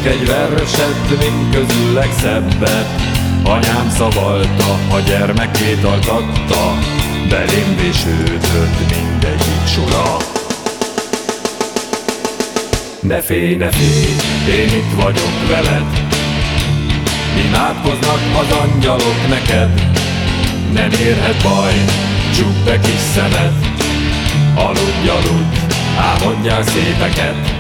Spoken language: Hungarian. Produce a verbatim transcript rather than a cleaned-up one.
egy verset, mint közül legszebbet. Anyám szavalta, a gyermekét altatta, belém vésődött mindegyik sora. Ne félj, ne félj, én itt vagyok veled, imádkoznak az angyalok neked. Nem érhet baj, csukd be kis szemed, aludj, aludj, álmodjál szépeket.